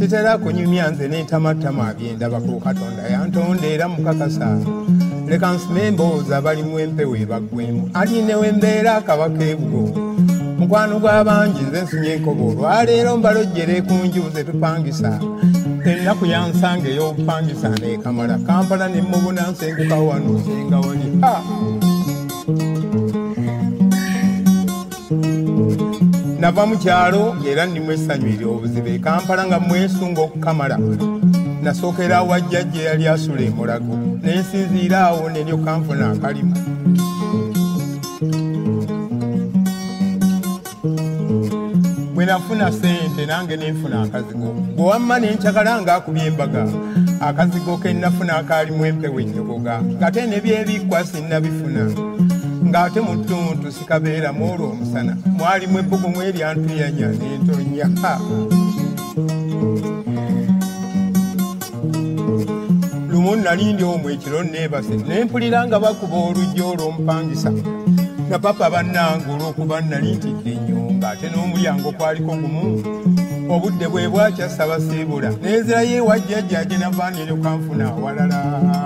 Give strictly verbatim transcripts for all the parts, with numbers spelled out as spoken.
sitera kunyumya nze n'entamatama byendaba ku Katonda yantonda era mukakasa leka nsime emboozi abalimu empewo ebaggwemu alinewo embeera kabaka ebugo mukwano gw'abangi nze nsunye enkobo olwaleero mbalojjere ku nju ze tupangisa ennaku yansanga ey'obupangisa neekamala Kampala ne mubuna nsenguka wano nsenga wali nava mu kyalo era ndimu essanyu ery'obuzibe Kampala nga mwesunga okukamala nasookera wa jjajja eyali asula emulago nensinziira awo neryo kanfuna akalimu bwe nafuna ssente nange nenfuna akazigo bwe wamma nenkyagala ng'akubye embaga akazigo ke nnafuna akaalimu empewo ennyogoga ng'ate ne byebikkwa sinnabifuna ng'ate mu ttuntu sikabeeramu olwo omusana mwalimu ebbugumu eryantuyanya n'entonya lumu nali ndi omwo ekiro neebase ne mpulira nga bakuba oluggi olw'omupangisa na papa bannange olw'okuba nali ntidde nnyo ng'ate n'omulyango kwaliko gumu obudde bwe bwakya Ssabasiibula neezirayo ewa jjajja gye nava neryo kanfuna awalala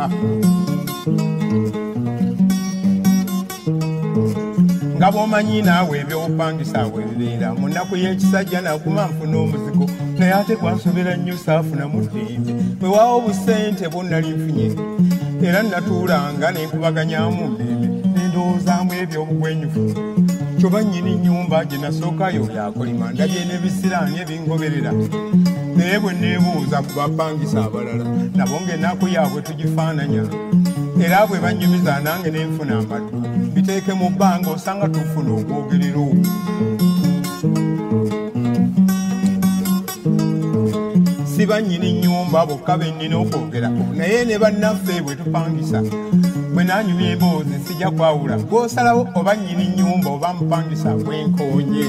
nga bw'omanyi naawe eby'obupangisa bwe bibeera mu nnaku y'ekisajja naguma nfuna omuzigo naye ate gwansobera nnyo saafunamu ddembe bwe waawo obusente bwonnali nfunye era natuulanga nenkubaganyaamu ddembe nendowoozaamu eby'obugwenyufu kyoba nnyini nnyumba gye nasookayo yakolima ndabye n'ebisiraani ebingoberera naye bwe neebuuza ku bapangisa abalala nabo ng'ennaku yaabwe tugifaananya era bwe bannyumiza nange nenfuna amaddu biteeke mu bbanga osanga tufuna okwogerero siba nnyini nnyumba bokka be nnina okwogerako naye ne bannaffe bwe tupangisa bwe nanyumya emboozi sijja kwawula gw'osalawo oba nnyini nnyumba oba mupangisa gwenkoonye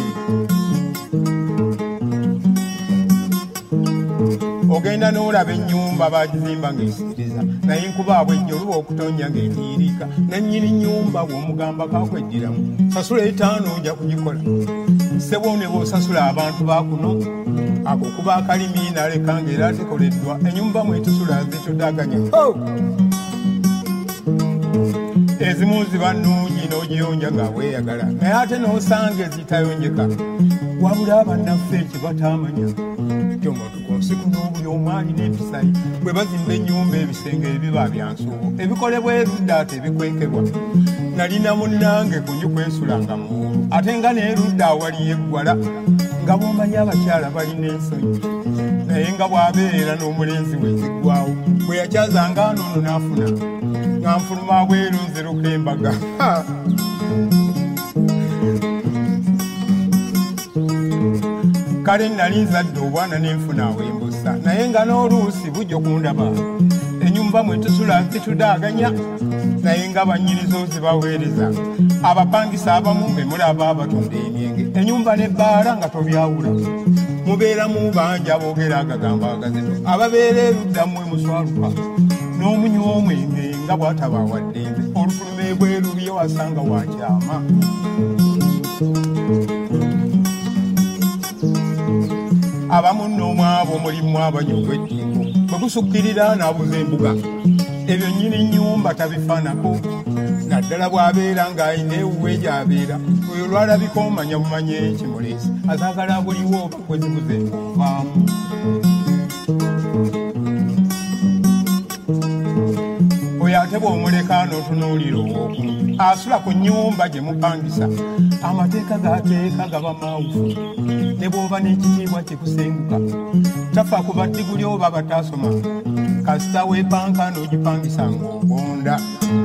ogenda n'olaba ennyumba bagizimba ng'esikiriza naye nkubaabwe ejjo oluba okutonnya ng'enyiirika nannyini nnyumba bw'omugamba kakweddiramu sasula etaano ojja kugikola ssebo ne bw'osasula abantu bakuno ako kuba akalimi naleka ng'era zikoleddwa ennyumba mwetusula zitudaganya ezimu ziba nnungi n'ogiyonja nga weeyagala naye ate n'osanga ezitayonjeka wabula abannaffe ekibataamanya tyomotukonsiku n'obuli omwali n'empisayi bwe bazimba ennyumba ebisenge ebiba byansuubo ebikolebwa erudda ate bikwekebwa nalina munnange kunyu kwensulanga muwulu ate nga n'erudda awali yeggwala nga bw'omanyi abakyala balina ensonyi naye nga bw'abeera n'omulenzi weziggwawo bwe yakyazanga noono n'afuna nga nfuluma bweru nzeruka embaga kale nali nzadde obwana n'enfuna aw'embusa naye nga n'oluusi bujja okundaba ennyumba mwe tusula zitudaaganya naye nga bannyinizo zibaweereza abapangisa abamu be mulaba abatunda emyenge ennyumba n'ebbaala nga tobyawula mubeeramu bangi aboogera agagamba agazito ababeera eruddamu emuswaluka n'omunywa omwenge nga bw'ataba waddembe olufulume bwerubiye wasanga wakyama abamu n'omwabo mulimu abanywa eddiiko bwe gusukkirira n'abuza embuga ebyo nnyini nnyumba tabifaanako naddala bw'abeera ng'ayina ewuwe gy'abeera oyo lwalabika omanya bumanye ekimuleesi azaagala buliwo kwe zibuze ovaamu oyo ate bw'omuleka n'otunuulira ow'okunu asula ku nnyumba gye mupangisa amateeka g'ateeka gaba maawufu ne bw'oba n'ekitiibwa kikusenguka tafa ku baddiguli oba bataasoma kasita w'ebanka n'ogipangisa ng'ogonda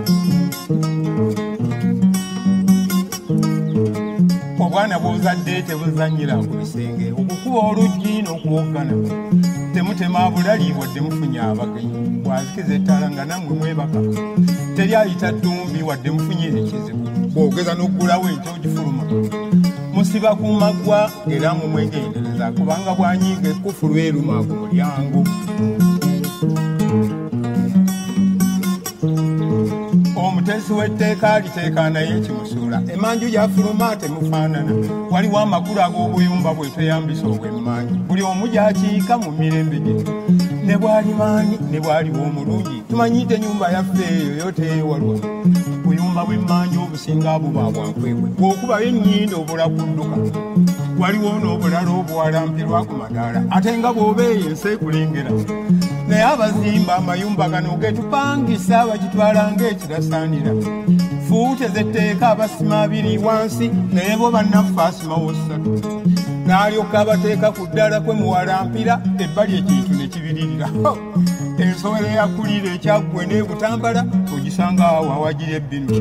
obwana bw'ozadde tebuzannyira ku bisenge okukuba oluggi n'okuwoggana temutema bulali wadde mufunye abagenyi bwazikiza ettaala nga nammwe mwebaka teri ayita ddumbi wadde mufunye ekizibu bw'ogeza n'oggulawo ente ogifuluma musiba ku maggwa era mu mwegendereza kubanga bwanyiga ekkufu lweruma ku mulyango omutesi w'etteeka aliteeka naye ekimusuula emanju yafuluma temufaanana waliwo amakulu ag'obuyumba bwe tweyambisa obw'emmanju buli omu gy'akiika mu mirembe gye ne bwali maani ne bwaliwo omulungi tumanyite ennyumba yaffe eyo yo teewalwa buyumba bw'emmanju obusinga buba bwankwekwe bw'okubayo ennyindo obula kudduka waliwo n'obulala obuwalampirwa ku madaala ate nga bw'obeeyo ensi ekulengera naye abazimba amayumba gano getupangisa bagitwala ng'ekirasaanira fuute zetteeka abasima abiri wansi naye bo bannaffe asimawo ssatu n'alyoka abateeka ku ddala kwe muwalampira ebbali ekintu ne kibiririra ensobola eyakulira ekyaggwe n'ebutambala ogisanga awo awagira ebbinu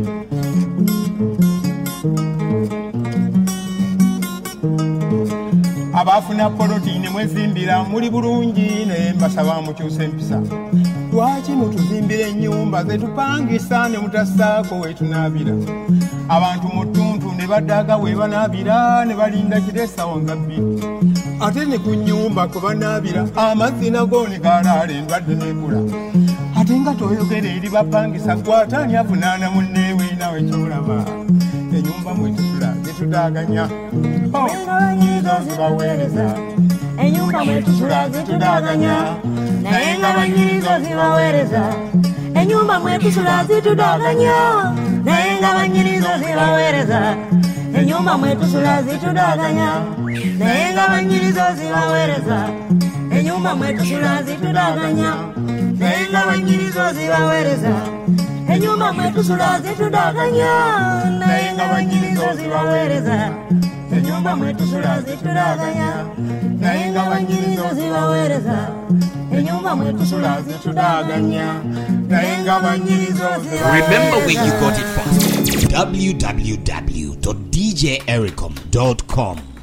abafuna poloti ne mwezimbira muli bulungi naye mbasaba mukyuse empisa lwaki mutuzimbira ennyumba zetupangisa ne mutassaako wetunaabira abantu mu ttuntu ne baddaga we banaabira ne balinda kiresawo nga bbiri ate ne ku nnyumba kwe banaabira amazzi nago ne gaalaala endwadde n'ekula ate nga toyogera eri bapangisa gwataani avunaana munneewe nawe kyolaba enyumba mwetusula zitudaganya enyizo zibaweereza enyumba mwetusula zitudaganya naye nga banyirizo zibaweereza enyumba mwetusula zitudaganya naye nga banyirizo zibaweereza enyumba mwetusula zitudaganya naye nga banyirizo zibaweereza enyumba mwetusula zitudaganya naye nga banyirizo zibaweereza enyumba mwetusula zitudaganya naye nga banyirizo zibaweereza enyumba mwetusula zitudaganya naye nga banyirizo zibaweereza enyumba mwetusula zitudaganya naye nga banyirizo zibaweereza. Remember where you got it from. w w w dot d j ericom dot com